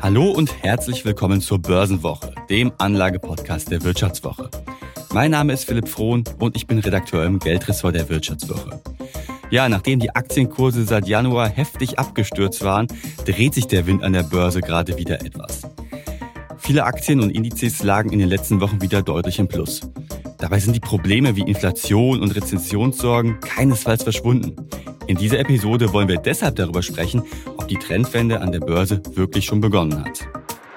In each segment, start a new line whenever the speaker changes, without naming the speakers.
Hallo und herzlich willkommen zur Börsenwoche, dem Anlagepodcast der Wirtschaftswoche. Mein Name ist Philipp Frohn und ich bin Redakteur im Geldressort der Wirtschaftswoche. Ja, nachdem die Aktienkurse seit Januar heftig abgestürzt waren, dreht sich der Wind an der Börse gerade wieder etwas. Viele Aktien und Indizes lagen in den letzten Wochen wieder deutlich im Plus. Dabei sind die Probleme wie Inflation und Rezessionssorgen keinesfalls verschwunden. In dieser Episode wollen wir deshalb darüber sprechen, ob die Trendwende an der Börse wirklich schon begonnen hat.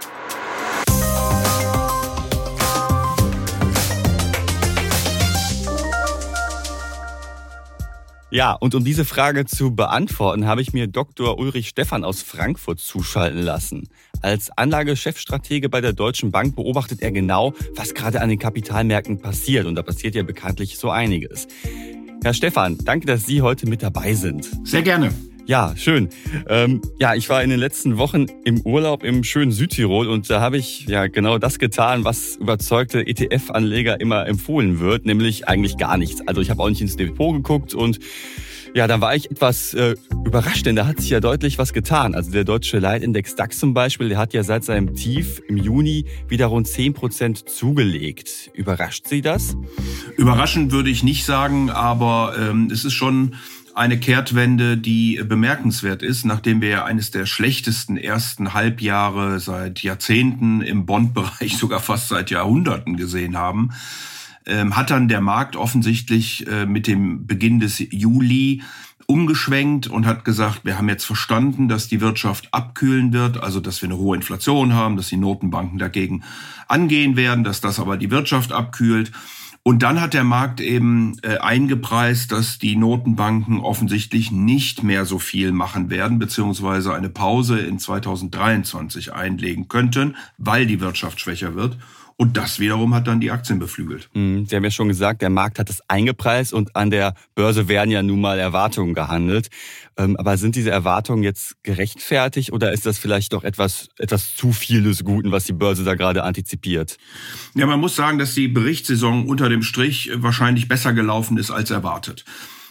Ja, und um diese Frage zu beantworten, habe ich mir Dr. Ulrich Stephan aus Frankfurt zuschalten lassen. Als Anlagechefstratege bei der Deutschen Bank beobachtet er genau, was gerade an den Kapitalmärkten passiert. Und da passiert ja bekanntlich so einiges. Herr Stephan, danke, dass Sie heute mit dabei sind.
Sehr gerne.
Ja, schön. Ich war in den letzten Wochen im Urlaub im schönen Südtirol und da habe ich ja genau das getan, was überzeugte ETF-Anleger immer empfohlen wird, nämlich eigentlich gar nichts. Also ich habe auch nicht ins Depot geguckt und ja, da war ich etwas überrascht, denn da hat sich ja deutlich was getan. Also der deutsche Leitindex DAX zum Beispiel, der hat ja seit seinem Tief im Juni wieder rund 10% zugelegt. Überrascht Sie das?
Überraschend würde ich nicht sagen, aber es ist schon eine Kehrtwende, die bemerkenswert ist, nachdem wir ja eines der schlechtesten ersten Halbjahre seit Jahrzehnten im Bond-Bereich, sogar fast seit Jahrhunderten gesehen haben, hat dann der Markt offensichtlich mit dem Beginn des Juli umgeschwenkt und hat gesagt, wir haben jetzt verstanden, dass die Wirtschaft abkühlen wird, also dass wir eine hohe Inflation haben, dass die Notenbanken dagegen angehen werden, dass das aber die Wirtschaft abkühlt. Und dann hat der Markt eben eingepreist, dass die Notenbanken offensichtlich nicht mehr so viel machen werden, beziehungsweise eine Pause in 2023 einlegen könnten, weil die Wirtschaft schwächer wird. Und das wiederum hat dann die Aktien beflügelt.
Sie haben ja schon gesagt, der Markt hat es eingepreist und an der Börse werden ja nun mal Erwartungen gehandelt. Aber sind diese Erwartungen jetzt gerechtfertigt oder ist das vielleicht doch etwas zu viel des Guten, was die Börse da gerade antizipiert?
Ja, man muss sagen, dass die Berichtssaison unter dem Strich wahrscheinlich besser gelaufen ist als erwartet.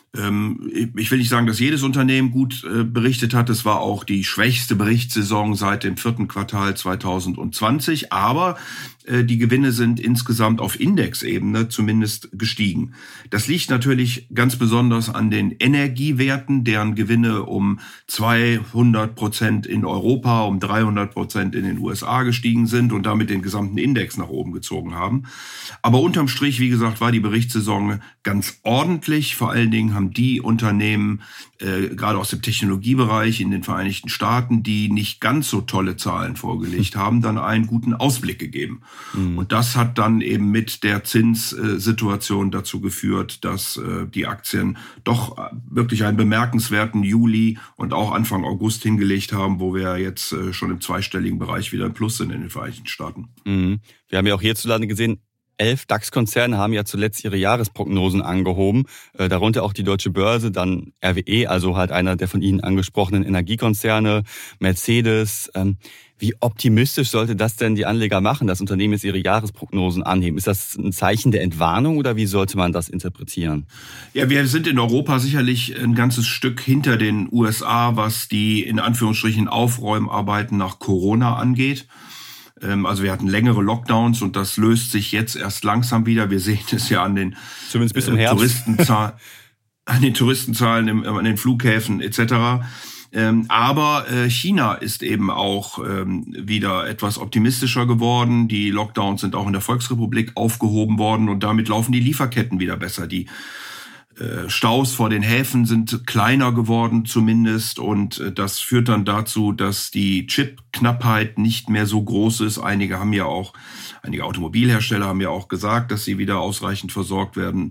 Ich will nicht sagen, dass jedes Unternehmen gut berichtet hat. Es war auch die schwächste Berichtssaison seit dem 4. Quartal 2020. Aber die Gewinne sind insgesamt auf Indexebene zumindest gestiegen. Das liegt natürlich ganz besonders an den Energiewerten, deren Gewinne um 200% in Europa, um 300% in den USA gestiegen sind und damit den gesamten Index nach oben gezogen haben. Aber unterm Strich, wie gesagt, war die Berichtssaison ganz ordentlich. Vor allen Dingen haben die Unternehmen, gerade aus dem Technologiebereich in den Vereinigten Staaten, die nicht ganz so tolle Zahlen vorgelegt haben, dann einen guten Ausblick gegeben. Und das hat dann eben mit der Zinssituation dazu geführt, dass die Aktien doch wirklich einen bemerkenswerten Juli und auch Anfang August hingelegt haben, wo wir jetzt schon im zweistelligen Bereich wieder im Plus sind in den Vereinigten Staaten.
Wir haben ja auch hierzulande gesehen, 11 DAX-Konzerne haben ja zuletzt ihre Jahresprognosen angehoben, darunter auch die Deutsche Börse, dann RWE, also halt einer der von Ihnen angesprochenen Energiekonzerne, Mercedes. Wie optimistisch sollte das denn die Anleger machen, dass Unternehmen jetzt ihre Jahresprognosen anheben? Ist das ein Zeichen der Entwarnung oder wie sollte man das interpretieren?
Ja, wir sind in Europa sicherlich ein ganzes Stück hinter den USA, was die in Anführungsstrichen Aufräumarbeiten nach Corona angeht. Also wir hatten längere Lockdowns und das löst sich jetzt erst langsam wieder. Wir sehen es ja an den
zumindest bis zum Herbst.
Touristenzahlen an den Flughäfen etc. Aber China ist eben auch wieder etwas optimistischer geworden. Die Lockdowns sind auch in der Volksrepublik aufgehoben worden und damit laufen die Lieferketten wieder besser. Die Staus vor den Häfen sind kleiner geworden zumindest und das führt dann dazu, dass die Chip-Knappheit nicht mehr so groß ist. Einige Automobilhersteller haben ja auch gesagt, dass sie wieder ausreichend versorgt werden.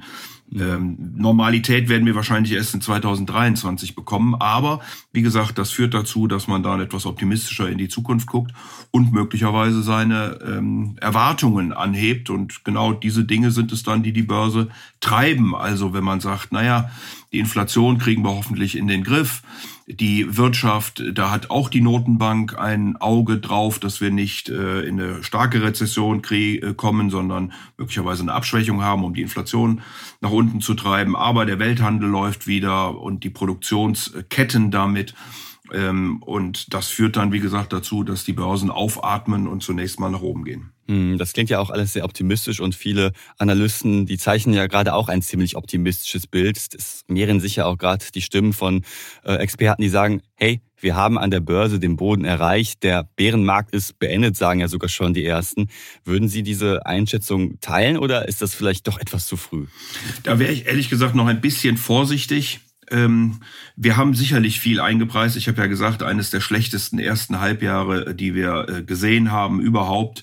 Normalität werden wir wahrscheinlich erst in 2023 bekommen. Aber wie gesagt, das führt dazu, dass man dann etwas optimistischer in die Zukunft guckt und möglicherweise seine Erwartungen anhebt. Und genau diese Dinge sind es dann, die die Börse treiben. Also wenn man sagt, die Inflation kriegen wir hoffentlich in den Griff. Die Wirtschaft, da hat auch die Notenbank ein Auge drauf, dass wir nicht in eine starke Rezession kommen, sondern möglicherweise eine Abschwächung haben, um die Inflation nach unten zu treiben. Aber der Welthandel läuft wieder und die Produktionsketten damit. Und das führt dann, wie gesagt, dazu, dass die Börsen aufatmen und zunächst mal nach oben gehen.
Das klingt ja auch alles sehr optimistisch und viele Analysten, die zeichnen ja gerade auch ein ziemlich optimistisches Bild. Es mehren sich ja auch gerade die Stimmen von Experten, die sagen, hey, wir haben an der Börse den Boden erreicht, der Bärenmarkt ist beendet, sagen ja sogar schon die Ersten. Würden Sie diese Einschätzung teilen oder ist das vielleicht doch etwas zu früh?
Da wäre ich ehrlich gesagt noch ein bisschen vorsichtig. Wir haben sicherlich viel eingepreist. Ich habe ja gesagt, eines der schlechtesten ersten Halbjahre, die wir gesehen haben überhaupt.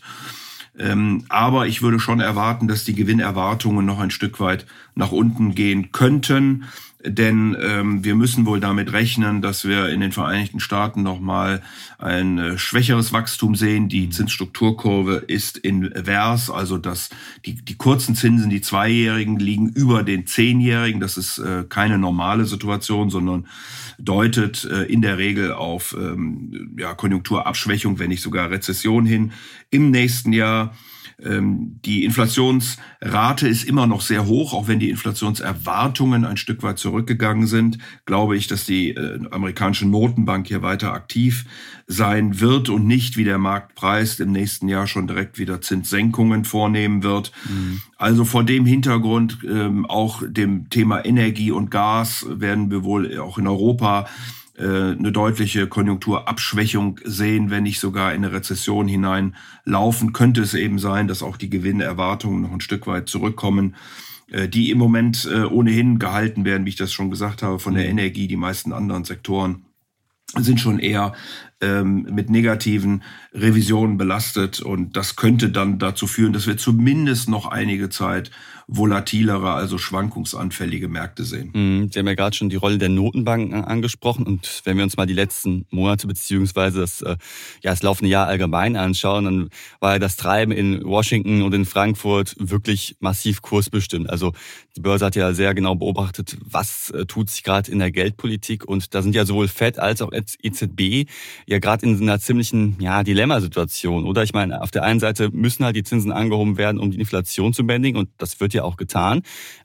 Aber ich würde schon erwarten, dass die Gewinnerwartungen noch ein Stück weit nach unten gehen könnten. Denn wir müssen wohl damit rechnen, dass wir in den Vereinigten Staaten nochmal ein schwächeres Wachstum sehen. Die Zinsstrukturkurve ist invers, also dass die kurzen Zinsen, die Zweijährigen, liegen über den Zehnjährigen. Das ist keine normale Situation, sondern deutet in der Regel auf Konjunkturabschwächung, wenn nicht sogar Rezession hin im nächsten Jahr. Die Inflationsrate ist immer noch sehr hoch, auch wenn die Inflationserwartungen ein Stück weit zurückgegangen sind. Glaube ich, dass die amerikanische Notenbank hier weiter aktiv sein wird und nicht, wie der Markt preist, im nächsten Jahr schon direkt wieder Zinssenkungen vornehmen wird. Also vor dem Hintergrund, auch dem Thema Energie und Gas, werden wir wohl auch in Europa eine deutliche Konjunkturabschwächung sehen, wenn nicht sogar in eine Rezession hineinlaufen, könnte es eben sein, dass auch die Gewinnerwartungen noch ein Stück weit zurückkommen, die im Moment ohnehin gehalten werden, wie ich das schon gesagt habe, von der Energie. Die meisten anderen Sektoren sind schon eher mit negativen Revisionen belastet und das könnte dann dazu führen, dass wir zumindest noch einige Zeit volatilere, also schwankungsanfällige Märkte sehen.
Sie haben ja gerade schon die Rolle der Notenbanken angesprochen und wenn wir uns mal die letzten Monate beziehungsweise das laufende Jahr allgemein anschauen, dann war ja das Treiben in Washington und in Frankfurt wirklich massiv kursbestimmt. Also die Börse hat ja sehr genau beobachtet, was tut sich gerade in der Geldpolitik und da sind ja sowohl Fed als auch EZB ja gerade in einer ziemlichen Dilemmasituation, oder? Ich meine, auf der einen Seite müssen halt die Zinsen angehoben werden, um die Inflation zu bändigen und das wird ja auch getan.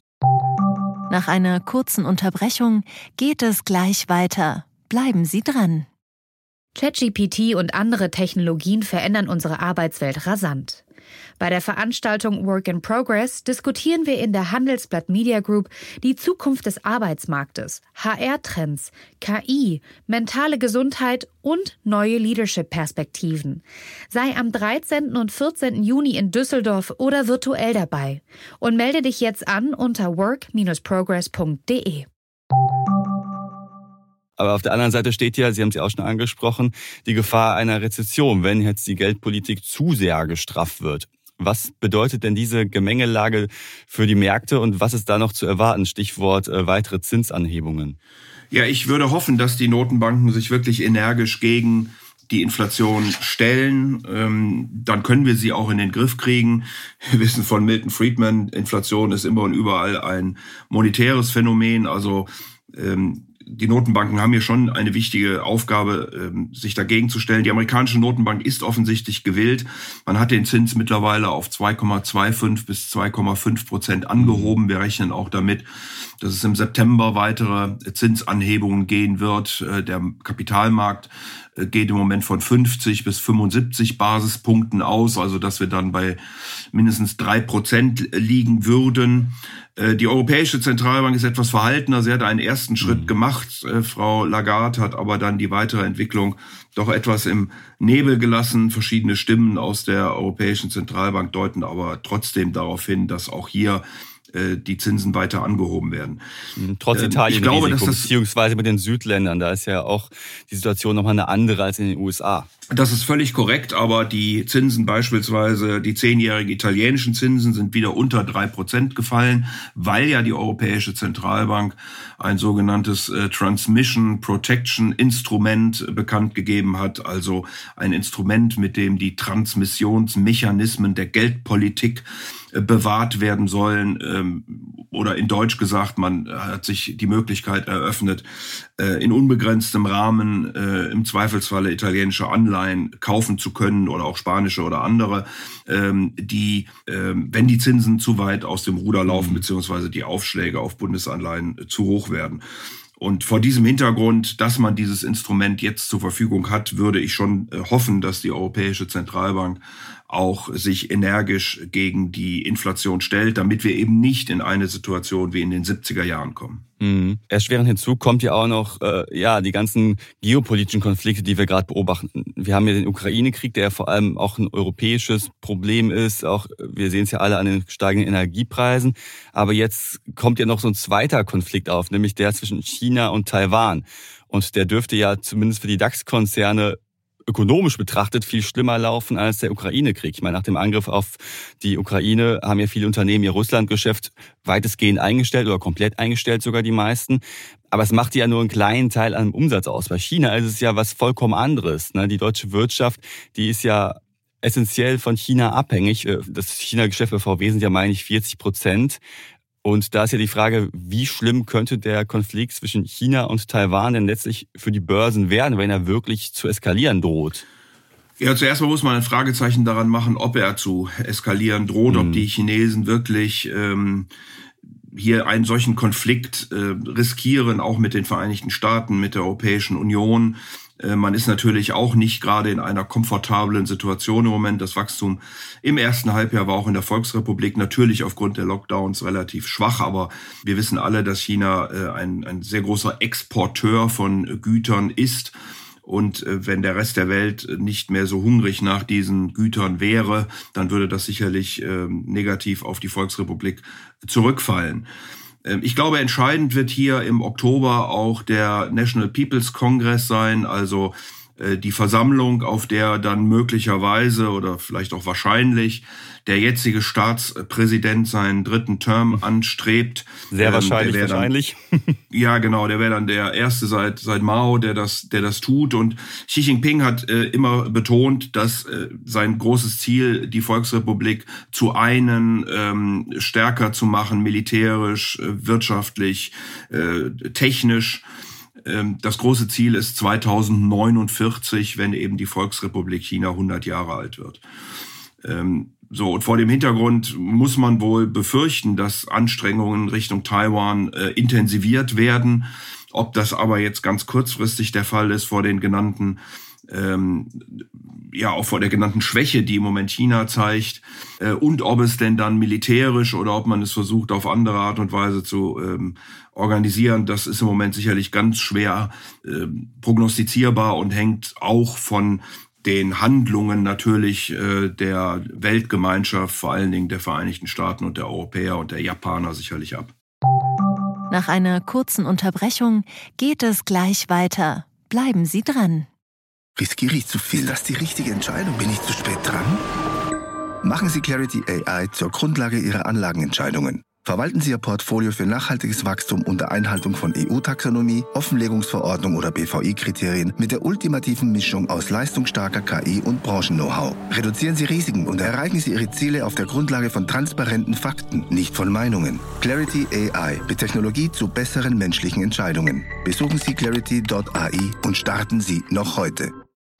Nach einer kurzen Unterbrechung geht es gleich weiter. Bleiben Sie dran.
ChatGPT und andere Technologien verändern unsere Arbeitswelt rasant. Bei der Veranstaltung Work in Progress diskutieren wir in der Handelsblatt Media Group die Zukunft des Arbeitsmarktes, HR-Trends, KI, mentale Gesundheit und neue Leadership-Perspektiven. Sei am 13. und 14. Juni in Düsseldorf oder virtuell dabei und melde dich jetzt an unter work-progress.de.
Aber auf der anderen Seite steht ja, Sie haben es ja auch schon angesprochen, die Gefahr einer Rezession, wenn jetzt die Geldpolitik zu sehr gestrafft wird. Was bedeutet denn diese Gemengelage für die Märkte und was ist da noch zu erwarten? Stichwort weitere Zinsanhebungen.
Ja, ich würde hoffen, dass die Notenbanken sich wirklich energisch gegen die Inflation stellen. Dann können wir sie auch in den Griff kriegen. Wir wissen von Milton Friedman, Inflation ist immer und überall ein monetäres Phänomen. Also die Notenbanken haben hier schon eine wichtige Aufgabe, sich dagegen zu stellen. Die amerikanische Notenbank ist offensichtlich gewillt. Man hat den Zins mittlerweile auf 2,25 bis 2,5% angehoben. Wir rechnen auch damit, dass es im September weitere Zinsanhebungen gehen wird. Der Kapitalmarkt geht im Moment von 50 bis 75 Basispunkten aus, also dass wir dann bei mindestens 3% liegen würden. Die Europäische Zentralbank ist etwas verhaltener. Sie hat einen ersten Schritt gemacht. Frau Lagarde hat aber dann die weitere Entwicklung doch etwas im Nebel gelassen. Verschiedene Stimmen aus der Europäischen Zentralbank deuten aber trotzdem darauf hin, dass auch hier die Zinsen weiter angehoben werden.
Trotz Italien, ich glaube, beziehungsweise mit den Südländern, da ist ja auch die Situation nochmal eine andere als in den USA.
Das ist völlig korrekt, aber die Zinsen beispielsweise, die 10-jährigen italienischen Zinsen sind wieder unter 3% gefallen, weil ja die Europäische Zentralbank ein sogenanntes Transmission Protection Instrument bekannt gegeben hat, also ein Instrument, mit dem die Transmissionsmechanismen der Geldpolitik bewahrt werden sollen, oder in Deutsch gesagt, man hat sich die Möglichkeit eröffnet, in unbegrenztem Rahmen im Zweifelsfalle italienische Anleihen kaufen zu können oder auch spanische oder andere, die, wenn die Zinsen zu weit aus dem Ruder laufen, beziehungsweise die Aufschläge auf Bundesanleihen zu hoch werden. Und vor diesem Hintergrund, dass man dieses Instrument jetzt zur Verfügung hat, würde ich schon hoffen, dass die Europäische Zentralbank auch sich energisch gegen die Inflation stellt, damit wir eben nicht in eine Situation wie in den 70er Jahren kommen.
Erschwerend hinzu kommt ja auch noch die ganzen geopolitischen Konflikte, die wir gerade beobachten. Wir haben ja den Ukraine-Krieg, der ja vor allem auch ein europäisches Problem ist. Auch wir sehen es ja alle an den steigenden Energiepreisen. Aber jetzt kommt ja noch so ein zweiter Konflikt auf, nämlich der zwischen China und Taiwan. Und der dürfte ja zumindest für die DAX-Konzerne ökonomisch betrachtet viel schlimmer laufen als der Ukraine-Krieg. Ich meine, nach dem Angriff auf die Ukraine haben ja viele Unternehmen ihr Russlandgeschäft weitestgehend eingestellt oder komplett eingestellt, sogar die meisten. Aber es macht ja nur einen kleinen Teil an dem Umsatz aus. Bei China ist es ja was vollkommen anderes. Die deutsche Wirtschaft, die ist ja essentiell von China abhängig. Das China-Geschäft bei VW sind ja, meine ich, 40%. Und da ist ja die Frage, wie schlimm könnte der Konflikt zwischen China und Taiwan denn letztlich für die Börsen werden, wenn er wirklich zu eskalieren droht?
Ja, zuerst mal muss man ein Fragezeichen daran machen, ob er zu eskalieren droht, ob die Chinesen wirklich hier einen solchen Konflikt riskieren, auch mit den Vereinigten Staaten, mit der Europäischen Union. Man ist natürlich auch nicht gerade in einer komfortablen Situation im Moment. Das Wachstum im ersten Halbjahr war auch in der Volksrepublik natürlich aufgrund der Lockdowns relativ schwach. Aber wir wissen alle, dass China ein sehr großer Exporteur von Gütern ist. Und wenn der Rest der Welt nicht mehr so hungrig nach diesen Gütern wäre, dann würde das sicherlich negativ auf die Volksrepublik zurückfallen. Ich glaube, entscheidend wird hier im Oktober auch der National People's Congress sein, also die Versammlung, auf der dann möglicherweise oder vielleicht auch wahrscheinlich der jetzige Staatspräsident seinen 3. Term anstrebt.
Sehr wahrscheinlich.
Ja, genau, der wäre dann der erste seit Mao, der das tut. Und Xi Jinping hat immer betont, dass sein großes Ziel, die Volksrepublik zu einen stärker zu machen, militärisch, wirtschaftlich, technisch. Das große Ziel ist 2049, wenn eben die Volksrepublik China 100 Jahre alt wird. Und vor dem Hintergrund muss man wohl befürchten, dass Anstrengungen Richtung Taiwan intensiviert werden. Ob das aber jetzt ganz kurzfristig der Fall ist vor den genannten auch vor der genannten Schwäche, die im Moment China zeigt, und ob es denn dann militärisch oder ob man es versucht, auf andere Art und Weise zu organisieren, das ist im Moment sicherlich ganz schwer prognostizierbar und hängt auch von den Handlungen natürlich der Weltgemeinschaft, vor allen Dingen der Vereinigten Staaten und der Europäer und der Japaner sicherlich ab.
Nach einer kurzen Unterbrechung geht es gleich weiter. Bleiben Sie dran.
Riskiere ich zu viel? Das ist die richtige Entscheidung. Bin ich zu spät dran? Machen Sie Clarity AI zur Grundlage Ihrer Anlagenentscheidungen. Verwalten Sie Ihr Portfolio für nachhaltiges Wachstum unter Einhaltung von EU-Taxonomie, Offenlegungsverordnung oder BVI-Kriterien mit der ultimativen Mischung aus leistungsstarker KI und Branchen-Know-how. Reduzieren Sie Risiken und erreichen Sie Ihre Ziele auf der Grundlage von transparenten Fakten, nicht von Meinungen. Clarity AI mit Technologie zu besseren menschlichen Entscheidungen. Besuchen Sie clarity.ai und starten Sie noch heute.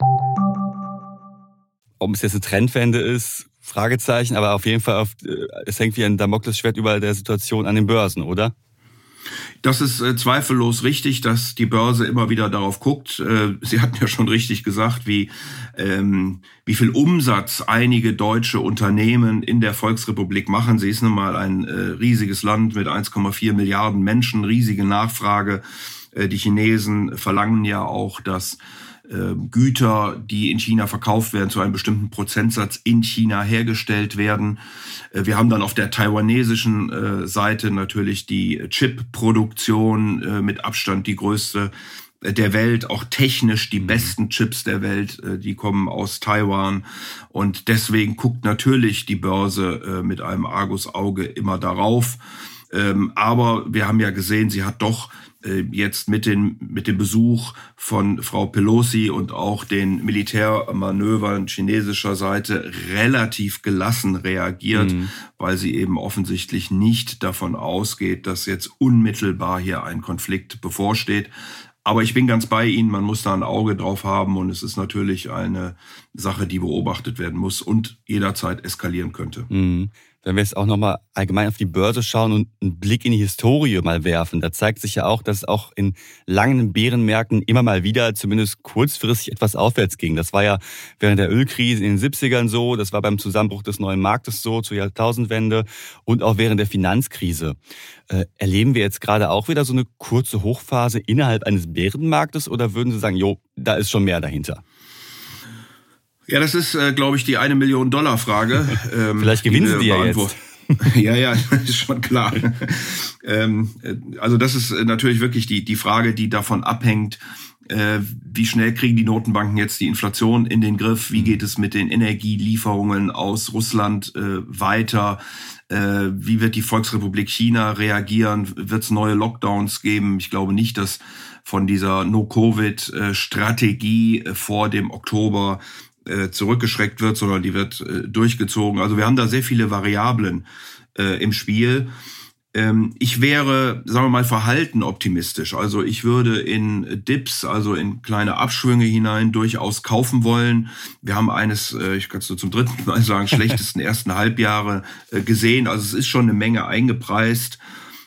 Ob es jetzt eine Trendwende ist, Fragezeichen, aber auf jeden Fall, es hängt wie ein Damoklesschwert über der Situation an den Börsen, oder?
Das ist zweifellos richtig, dass die Börse immer wieder darauf guckt. Sie hatten ja schon richtig gesagt, wie viel Umsatz einige deutsche Unternehmen in der Volksrepublik machen. Sie ist nun mal ein riesiges Land mit 1,4 Milliarden Menschen, riesige Nachfrage. Die Chinesen verlangen ja auch, dass Güter, die in China verkauft werden, zu einem bestimmten Prozentsatz in China hergestellt werden. Wir haben dann auf der taiwanesischen Seite natürlich die Chip-Produktion, mit Abstand die größte der Welt, auch technisch die besten Chips der Welt, die kommen aus Taiwan. Und deswegen guckt natürlich die Börse mit einem Argusauge immer darauf. Aber wir haben ja gesehen, sie hat doch jetzt mit dem Besuch von Frau Pelosi und auch den Militärmanövern chinesischer Seite relativ gelassen reagiert, weil sie eben offensichtlich nicht davon ausgeht, dass jetzt unmittelbar hier ein Konflikt bevorsteht. Aber ich bin ganz bei Ihnen, man muss da ein Auge drauf haben und es ist natürlich eine Sache, die beobachtet werden muss und jederzeit eskalieren könnte.
Wenn wir jetzt auch nochmal allgemein auf die Börse schauen und einen Blick in die Historie mal werfen, da zeigt sich ja auch, dass es auch in langen Bärenmärkten immer mal wieder zumindest kurzfristig etwas aufwärts ging. Das war ja während der Ölkrise in den 70ern so, das war beim Zusammenbruch des neuen Marktes so, zur Jahrtausendwende und auch während der Finanzkrise. Erleben wir jetzt gerade auch wieder so eine kurze Hochphase innerhalb eines Bärenmarktes oder würden Sie sagen, da ist schon mehr dahinter?
Ja, das ist, glaube ich, die $1-Million-Frage.
Vielleicht gewinnen Sie die ja jetzt.
Ja, ist schon klar. Also das ist natürlich wirklich die Frage, die davon abhängt, wie schnell kriegen die Notenbanken jetzt die Inflation in den Griff? Wie geht es mit den Energielieferungen aus Russland weiter? Wie wird die Volksrepublik China reagieren? Wird es neue Lockdowns geben? Ich glaube nicht, dass von dieser No-Covid-Strategie vor dem Oktober zurückgeschreckt wird, sondern die wird durchgezogen. Also wir haben da sehr viele Variablen im Spiel. Ich wäre, sagen wir mal, verhalten optimistisch. Also ich würde in Dips, also in kleine Abschwünge hinein durchaus kaufen wollen. Wir haben eines, ich kann es nur zum dritten Mal sagen, schlechtesten ersten Halbjahre gesehen. Also es ist schon eine Menge eingepreist.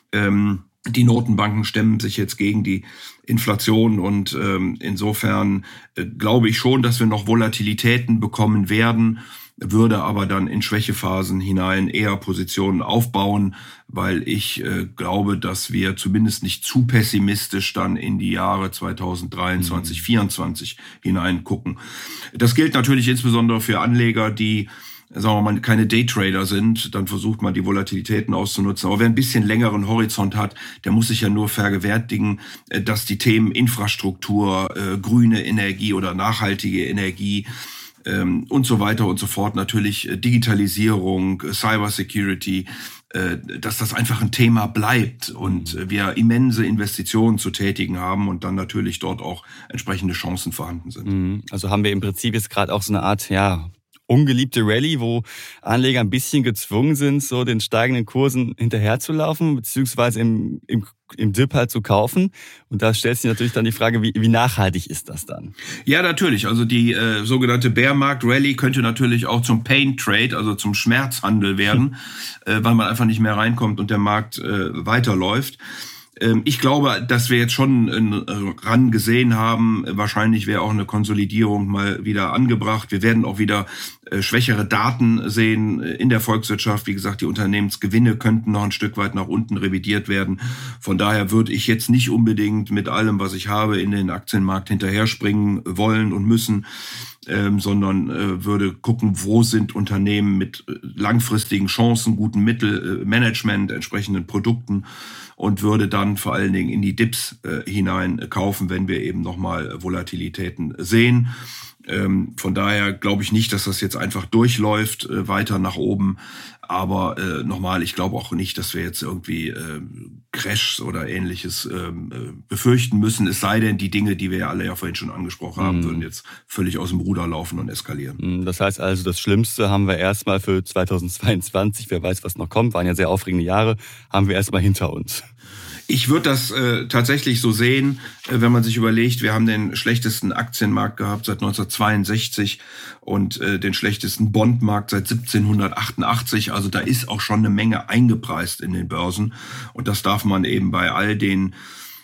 Die Notenbanken stemmen sich jetzt gegen die Inflation und insofern glaube ich schon, dass wir noch Volatilitäten bekommen werden, würde aber dann in Schwächephasen hinein eher Positionen aufbauen, weil ich glaube, dass wir zumindest nicht zu pessimistisch dann in die Jahre 2023, 2024 hineingucken. Das gilt natürlich insbesondere für Anleger, die, sagen wir mal, keine Daytrader sind, dann versucht man die Volatilitäten auszunutzen. Aber wer ein bisschen längeren Horizont hat, der muss sich ja nur vergewärtigen, dass die Themen Infrastruktur, grüne Energie oder nachhaltige Energie und so weiter und so fort, natürlich Digitalisierung, Cybersecurity, dass das einfach ein Thema bleibt und wir immense Investitionen zu tätigen haben und dann natürlich dort auch entsprechende Chancen vorhanden sind.
Also haben wir im Prinzip jetzt gerade auch so eine Art, ungeliebte Rallye, wo Anleger ein bisschen gezwungen sind, so den steigenden Kursen hinterherzulaufen, beziehungsweise im Dip halt zu kaufen. Und da stellt sich natürlich dann die Frage, wie nachhaltig ist das dann? Ja,
natürlich. Also die sogenannte Bear-Markt-Rallye könnte natürlich auch zum Pain-Trade, also zum Schmerzhandel werden, weil man einfach nicht mehr reinkommt und der Markt weiterläuft. Ich glaube, dass wir jetzt schon einen Run gesehen haben. Wahrscheinlich wäre auch eine Konsolidierung mal wieder angebracht. Wir werden auch wieder schwächere Daten sehen in der Volkswirtschaft. Wie gesagt, die Unternehmensgewinne könnten noch ein Stück weit nach unten revidiert werden. Von daher würde ich jetzt nicht unbedingt mit allem, was ich habe, in den Aktienmarkt hinterher springen wollen und müssen, sondern würde gucken, wo sind Unternehmen mit langfristigen Chancen, gutem Mittelmanagement, entsprechenden Produkten und würde dann vor allen Dingen in die Dips hinein kaufen, wenn wir eben nochmal Volatilitäten sehen. Von daher glaube ich nicht, dass das jetzt einfach durchläuft, weiter nach oben. Aber nochmal, ich glaube auch nicht, dass wir jetzt irgendwie Crashs oder Ähnliches befürchten müssen. Es sei denn, die Dinge, die wir ja alle ja vorhin schon angesprochen haben, würden jetzt völlig aus dem Ruder laufen und eskalieren.
Das heißt also, das Schlimmste haben wir erstmal für 2022, wer weiß, was noch kommt, waren ja sehr aufregende Jahre, haben wir erstmal hinter uns.
Ich würde das tatsächlich so sehen, wenn man sich überlegt, wir haben den schlechtesten Aktienmarkt gehabt seit 1962 und den schlechtesten Bondmarkt seit 1788. Also da ist auch schon eine Menge eingepreist in den Börsen. Und das darf man eben bei all den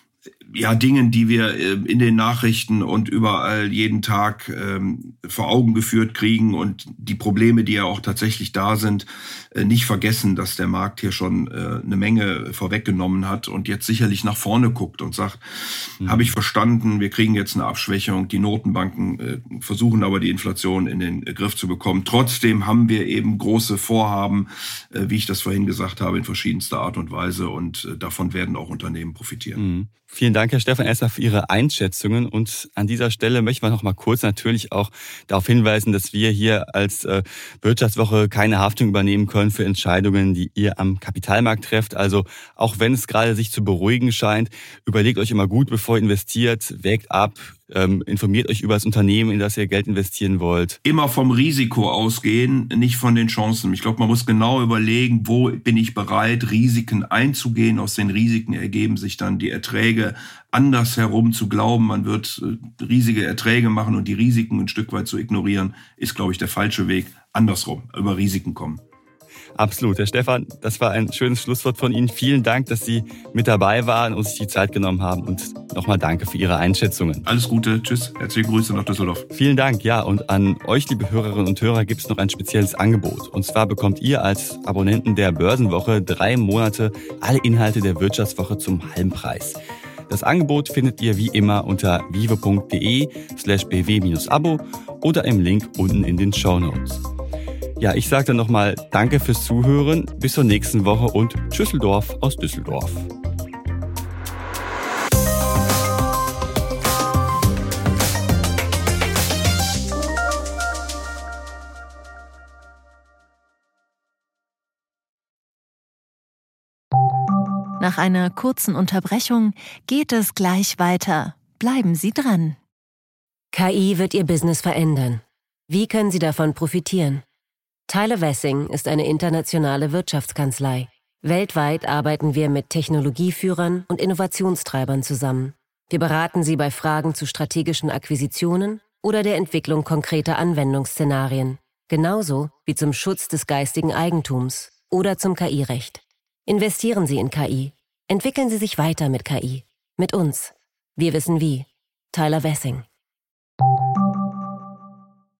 Dingen, die wir in den Nachrichten und überall jeden Tag vor Augen geführt kriegen und die Probleme, die ja auch tatsächlich da sind, nicht vergessen, dass der Markt hier schon eine Menge vorweggenommen hat und jetzt sicherlich nach vorne guckt und sagt, habe ich verstanden, wir kriegen jetzt eine Abschwächung, die Notenbanken versuchen aber die Inflation in den Griff zu bekommen. Trotzdem haben wir eben große Vorhaben, wie ich das vorhin gesagt habe, in verschiedenster Art und Weise und davon werden auch Unternehmen profitieren.
Vielen Dank, Herr Stephan, erstmal für Ihre Einschätzungen. Und an dieser Stelle möchten wir noch mal kurz natürlich auch darauf hinweisen, dass wir hier als Wirtschaftswoche keine Haftung übernehmen können für Entscheidungen, die ihr am Kapitalmarkt trefft. Also auch wenn es gerade sich zu beruhigen scheint, überlegt euch immer gut, bevor ihr investiert, wägt ab, informiert euch über das Unternehmen, in das ihr Geld investieren wollt.
Immer vom Risiko ausgehen, nicht von den Chancen. Ich glaube, man muss genau überlegen, wo bin ich bereit, Risiken einzugehen. Aus den Risiken ergeben sich dann die Erträge. Andersherum zu glauben, man wird riesige Erträge machen und die Risiken ein Stück weit zu ignorieren, ist, glaube ich, der falsche Weg. Andersrum, über Risiken kommen.
Absolut. Herr Stephan, das war ein schönes Schlusswort von Ihnen. Vielen Dank, dass Sie mit dabei waren und sich die Zeit genommen haben. Und nochmal danke für Ihre Einschätzungen.
Alles Gute. Tschüss. Herzliche Grüße nach Düsseldorf.
Vielen Dank. Ja, und an euch, liebe Hörerinnen und Hörer, gibt es noch ein spezielles Angebot. Und zwar bekommt ihr als Abonnenten der Börsenwoche 3 Monate alle Inhalte der Wirtschaftswoche zum halben Preis. Das Angebot findet ihr wie immer unter vivo.de/bw-abo oder im Link unten in den Shownotes. Ja, ich sage dann nochmal danke fürs Zuhören, bis zur nächsten Woche und Tschüsseldorf aus Düsseldorf.
Nach einer kurzen Unterbrechung geht es gleich weiter. Bleiben Sie dran.
KI wird Ihr Business verändern. Wie können Sie davon profitieren? Tyler Wessing ist eine internationale Wirtschaftskanzlei. Weltweit arbeiten wir mit Technologieführern und Innovationstreibern zusammen. Wir beraten Sie bei Fragen zu strategischen Akquisitionen oder der Entwicklung konkreter Anwendungsszenarien, genauso wie zum Schutz des geistigen Eigentums oder zum KI-Recht. Investieren Sie in KI. Entwickeln Sie sich weiter mit KI. Mit uns. Wir wissen wie. Tyler Wessing.